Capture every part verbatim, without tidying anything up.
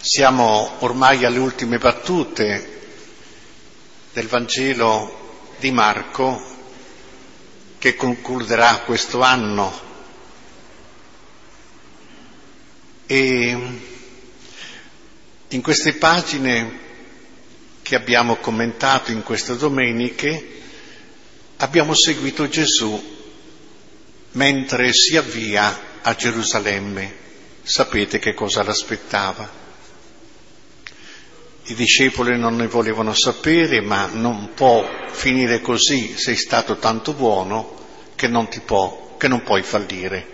Siamo ormai alle ultime battute del Vangelo di Marco, che concluderà questo anno. E in queste pagine che abbiamo commentato in queste domeniche abbiamo seguito Gesù mentre si avvia a Gerusalemme. Sapete che cosa l'aspettava. I discepoli non ne volevano sapere, ma non può finire così. Sei stato tanto buono che non ti può, che non puoi fallire.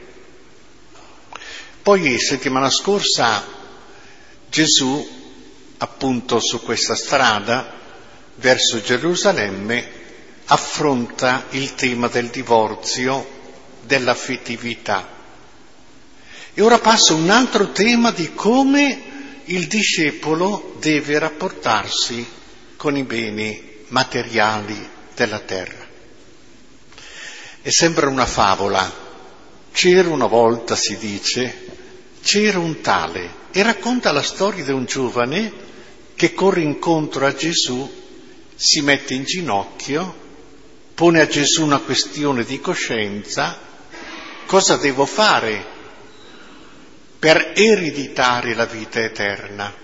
Poi settimana scorsa Gesù, appunto su questa strada verso Gerusalemme, affronta il tema del divorzio, dell'affettività. E ora passa un altro tema di come il discepolo deve rapportarsi con i beni materiali della terra. E sembra una favola. C'era una volta, si dice, c'era un tale, e racconta la storia di un giovane che corre incontro a Gesù, si mette in ginocchio, pone a Gesù una questione di coscienza: cosa devo fare per ereditare la vita eterna?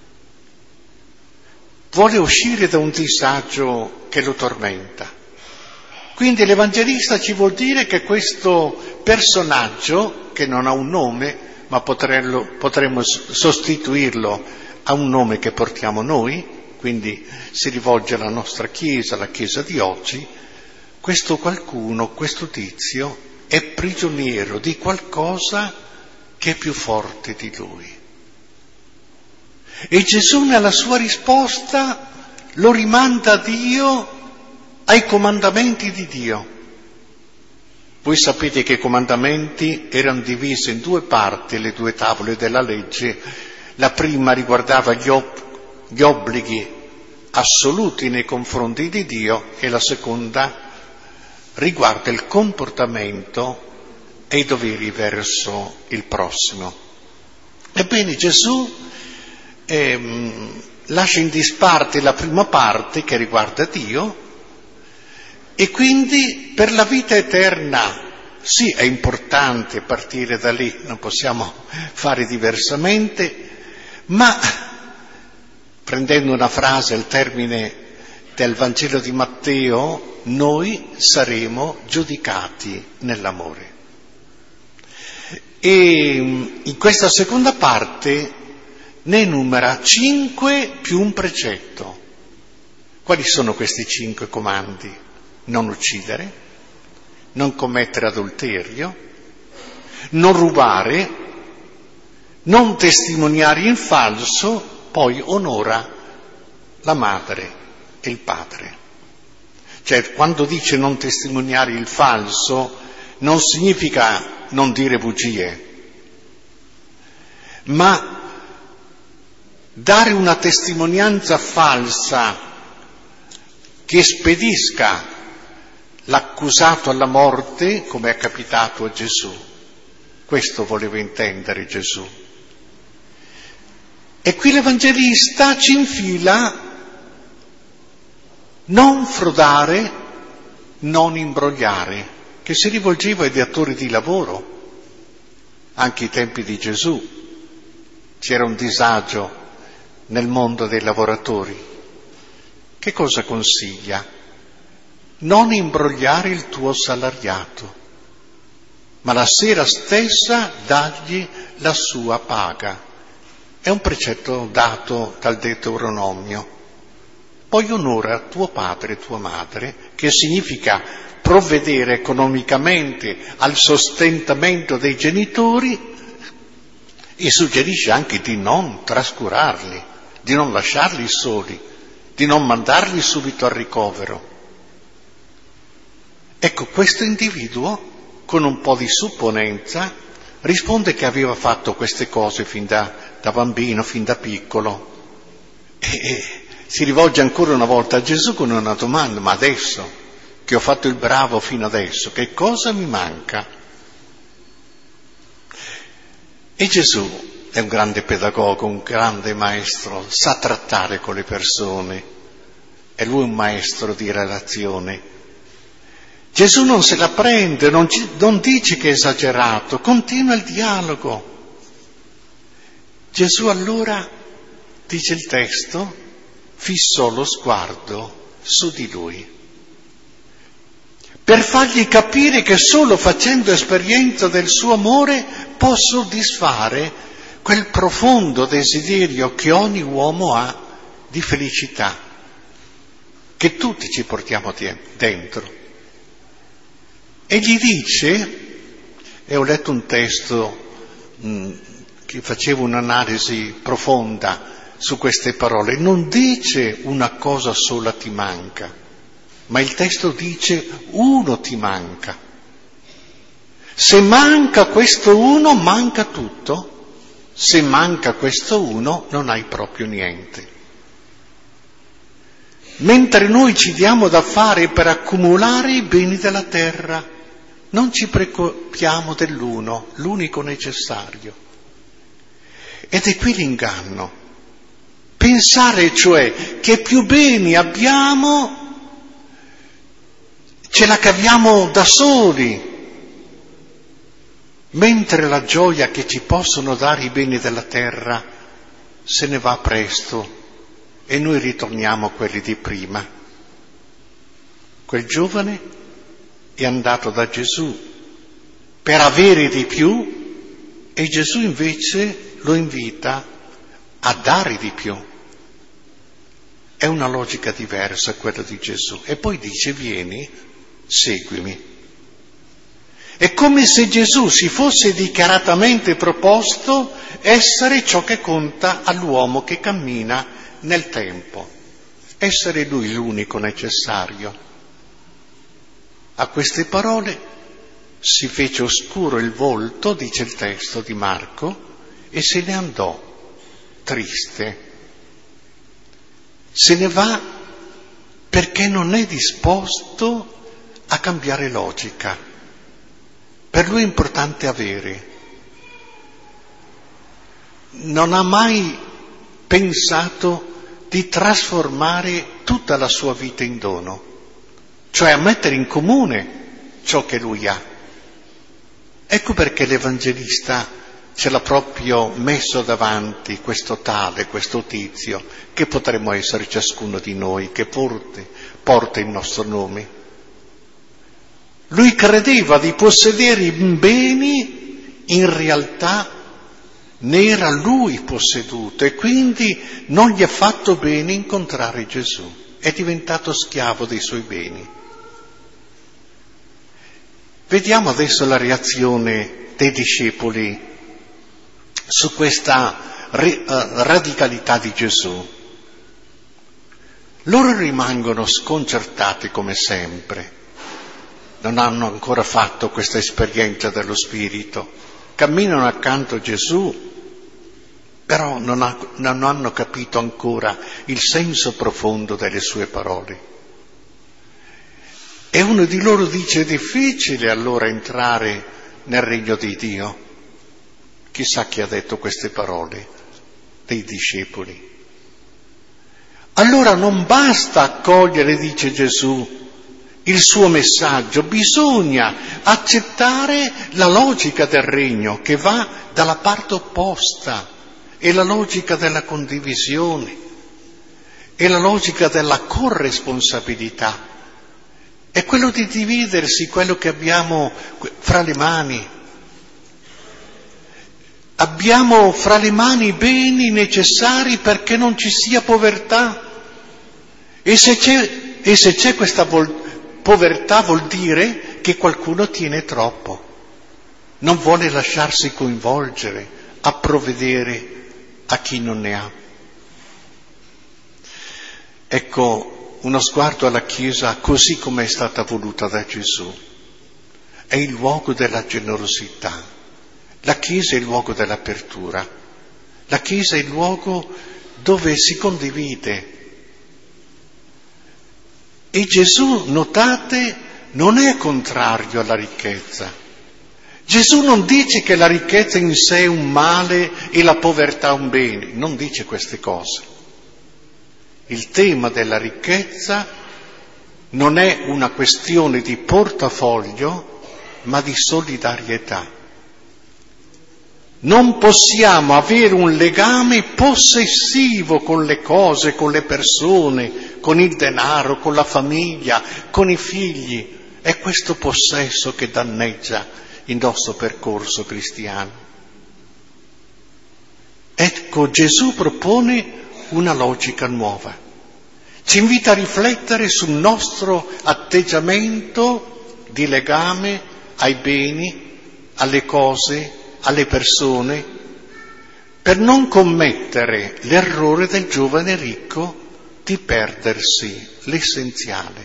Vuole uscire da un disagio che lo tormenta. Quindi l'Evangelista ci vuol dire che questo personaggio, che non ha un nome, ma potremmo, potremmo sostituirlo a un nome che portiamo noi, quindi si rivolge alla nostra Chiesa, alla Chiesa di oggi, questo qualcuno, questo tizio, è prigioniero di qualcosa che è più forte di lui. E Gesù nella sua risposta lo rimanda a Dio, ai comandamenti di Dio. Voi sapete che i comandamenti erano divisi in due parti, le due tavole della legge. La prima riguardava gli, ob- gli obblighi assoluti nei confronti di Dio e la seconda riguarda il comportamento e i doveri verso il prossimo. Ebbene, Gesù ehm, lascia in disparte la prima parte che riguarda Dio, e quindi per la vita eterna sì, è importante partire da lì, non possiamo fare diversamente, ma prendendo una frase al termine del Vangelo di Matteo, noi saremo giudicati nell'amore. E in questa seconda parte ne enumera cinque più un precetto. Quali sono questi cinque comandi? Non uccidere, non commettere adulterio, non rubare, non testimoniare in falso, poi onora la madre e il padre. Cioè, quando dice non testimoniare il falso, non significa non dire bugie, ma dare una testimonianza falsa che spedisca l'accusato alla morte, come è capitato a Gesù. Questo voleva intendere Gesù. E qui l'Evangelista ci infila: non frodare, non imbrogliare, che si rivolgeva ai datori di lavoro. Anche ai tempi di Gesù c'era un disagio nel mondo dei lavoratori. Che cosa consiglia? Non imbrogliare il tuo salariato, ma la sera stessa dagli la sua paga. È un precetto dato dal Deuteronomio. Poi onora tuo padre e tua madre, che significa provvedere economicamente al sostentamento dei genitori, e suggerisce anche di non trascurarli, di non lasciarli soli, di non mandarli subito al ricovero. Ecco, questo individuo, con un po' di supponenza, risponde che aveva fatto queste cose fin da, da bambino, fin da piccolo, e, e si rivolge ancora una volta a Gesù con una domanda: ma adesso che ho fatto il bravo fino adesso, che cosa mi manca? E Gesù è un grande pedagogo, un grande maestro, sa trattare con le persone, è lui un maestro di relazione. Gesù non se la prende, non, ci, non dice che è esagerato, continua il dialogo. Gesù allora, dice il testo, fissò lo sguardo su di lui, per fargli capire che solo facendo esperienza del suo amore può soddisfare quel profondo desiderio che ogni uomo ha di felicità, che tutti ci portiamo dentro. E gli dice, e ho letto un testo mh, che faceva un'analisi profonda su queste parole, non dice una cosa sola ti manca, ma il testo dice uno ti manca. Se manca questo uno, manca tutto. Se manca questo uno, non hai proprio niente. Mentre noi ci diamo da fare per accumulare i beni della terra, non ci preoccupiamo dell'uno, l'unico necessario. Ed è qui l'inganno. Pensare cioè che più beni abbiamo, ce la caviamo da soli, mentre la gioia che ci possono dare i beni della terra se ne va presto e noi ritorniamo a quelli di prima. Quel giovane è andato da Gesù per avere di più e Gesù invece lo invita a dare di più. È una logica diversa quella di Gesù. E poi dice: vieni, seguimi. È come se Gesù si fosse dichiaratamente proposto essere ciò che conta all'uomo che cammina nel tempo, essere lui l'unico necessario. A queste parole si fece oscuro il volto, dice il testo di Marco, e se ne andò triste. Se ne va perché non è disposto a cambiare logica. Per lui è importante avere. Non ha mai pensato di trasformare tutta la sua vita in dono, cioè a mettere in comune ciò che lui ha. Ecco perché l'Evangelista ce l'ha proprio messo davanti, questo tale, questo tizio, che potremmo essere ciascuno di noi, che porta, porta il nostro nome. Lui credeva di possedere i beni, in realtà ne era lui posseduto e quindi non gli ha fatto bene incontrare Gesù, è diventato schiavo dei suoi beni. Vediamo adesso la reazione dei discepoli su questa re, uh, radicalità di Gesù. Loro rimangono sconcertati come sempre. Non hanno ancora fatto questa esperienza dello Spirito, camminano accanto a Gesù, però non, ha, non hanno capito ancora il senso profondo delle sue parole. E uno di loro dice: è difficile allora entrare nel regno di Dio. Chissà chi ha detto queste parole, dei discepoli. Allora non basta accogliere, dice Gesù, il suo messaggio, bisogna accettare la logica del regno che va dalla parte opposta, è la logica della condivisione, è la logica della corresponsabilità, è quello di dividersi quello che abbiamo fra le mani. Abbiamo fra le mani i beni necessari perché non ci sia povertà, e se c'è, e se c'è questa volontà, povertà vuol dire che qualcuno tiene troppo, non vuole lasciarsi coinvolgere a provvedere a chi non ne ha. Ecco, uno sguardo alla Chiesa così come è stata voluta da Gesù. È il luogo della generosità. La Chiesa è il luogo dell'apertura. La Chiesa è il luogo dove si condivide. E Gesù, notate, non è contrario alla ricchezza. Gesù non dice che la ricchezza in sé è un male e la povertà un bene, non dice queste cose. Il tema della ricchezza non è una questione di portafoglio, ma di solidarietà. Non possiamo avere un legame possessivo con le cose, con le persone, con il denaro, con la famiglia, con i figli. È questo possesso che danneggia il nostro percorso cristiano. Ecco, Gesù propone una logica nuova. Ci invita a riflettere sul nostro atteggiamento di legame ai beni, alle cose, alle persone, per non commettere l'errore del giovane ricco di perdersi l'essenziale.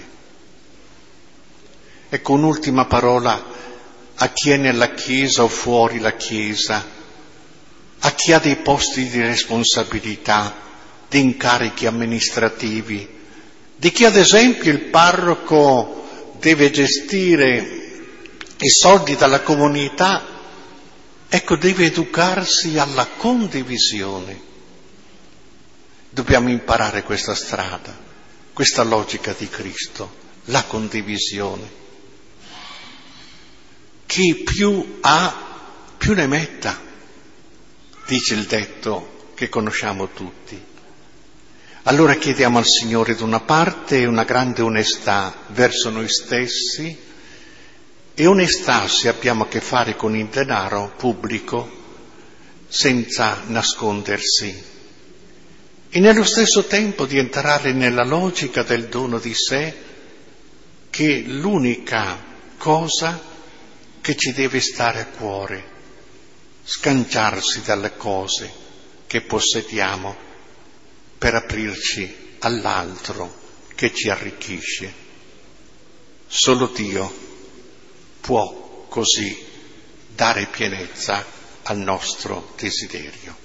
Ecco, un'ultima parola a chi è nella Chiesa o fuori la Chiesa, a chi ha dei posti di responsabilità, di incarichi amministrativi, di chi ad esempio il parroco deve gestire i soldi dalla comunità. Ecco, deve educarsi alla condivisione. Dobbiamo imparare questa strada, questa logica di Cristo, la condivisione. Chi più ha, più ne metta, dice il detto che conosciamo tutti. Allora chiediamo al Signore da una parte una grande onestà verso noi stessi, e onestà se abbiamo a che fare con il denaro pubblico, senza nascondersi, e nello stesso tempo di entrare nella logica del dono di sé, che è l'unica cosa che ci deve stare a cuore, sganciarsi dalle cose che possediamo per aprirci all'altro che ci arricchisce. Solo Dio può così dare pienezza al nostro desiderio.